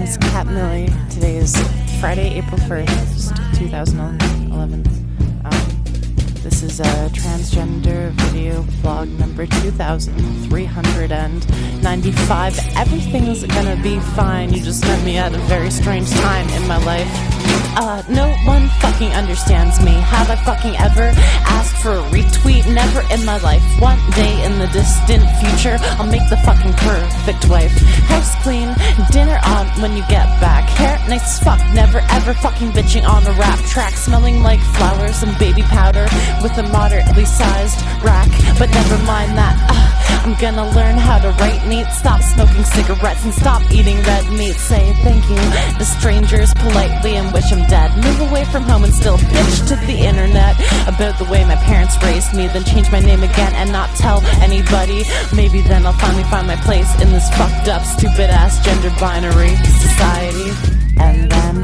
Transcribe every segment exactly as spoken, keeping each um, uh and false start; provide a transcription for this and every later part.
is Kat Millie. Today is Friday, April first, two thousand eleven. Um, this is a transgender video vlog number two thousand three hundred ninety-five. Everything's gonna be fine. You just met me at a very strange time in my life. Uh, no one fucking understands me. Have I fucking ever asked for a retweet? Never in my life. One day in the distant future, I'll make the fucking perfect wife. House clean, dinner on when you get back. Hair nice as fuck, never ever fucking bitching on a rap track. Smelling like flowers and baby powder with a moderately sized rack. But never mind that. Uh, I'm gonna learn how to write neat. Stop smoking cigarettes and stop eating red meat. Say thank you to strangers politely and wish I'm dead. Move away from home and still bitch to the internet about the way my parents raised me. Then change my name again and not tell anybody. Maybe then I'll finally find my place in this fucked up stupid ass gender binary society. And then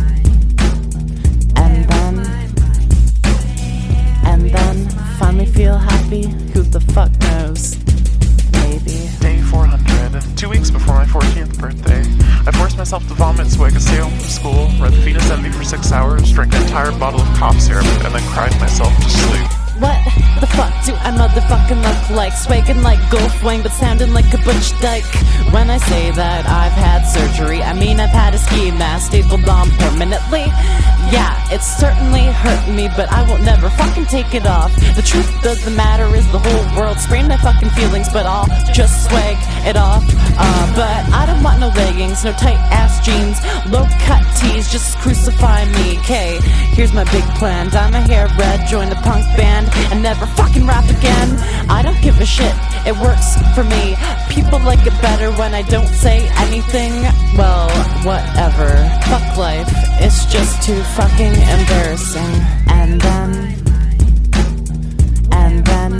And then And then finally feel happy. Who the fuck knows? Maybe. Day four hundred. Two weeks before my fourteenth birthday, I forced myself to vomit so I could stay home from school, read Fetus Envy for six hours, drank an entire bottle of cough syrup, and then cried myself to sleep. What the fuck do I motherfucking look like? Swagging like Golf Wang, but sounding like a butch dyke. When I say that I've had surgery, I mean I've had a ski mask stapled on permanently. Yeah, it's certainly hurting me, but I won't never fucking take it off. The truth of the matter is the whole world sprained my fucking feelings, but I'll just swag it off. Uh, but I don't want no leggings, no tight ass jeans, low cut tees, just crucify me. Okay, here's my big plan. Dye my hair red, join the punk band, and never fucking rap again. I don't give a shit, it works for me. People like it better when I don't say anything. Well, whatever. Fuck life, it's just too fucking embarrassing. And then And then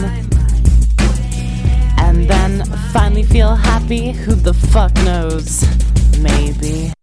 And then finally feel happy. Who the fuck knows? Maybe.